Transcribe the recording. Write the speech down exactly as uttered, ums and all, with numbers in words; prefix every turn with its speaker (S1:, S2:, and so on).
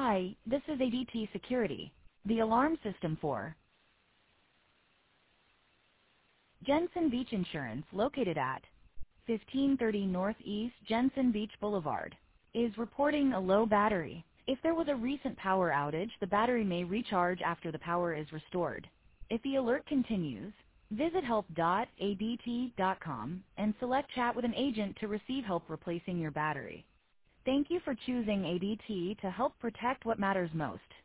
S1: Hi, this is A D T Security, the alarm system for Jensen Beach Insurance, located at fifteen thirty Northeast Jensen Beach Boulevard, is reporting a low battery. If there was a recent power outage, the battery may recharge after the power is restored. If the alert continues, visit help dot A D T dot com and select Chat with an agent to receive help replacing your battery. Thank you for choosing A D T to help protect what matters most.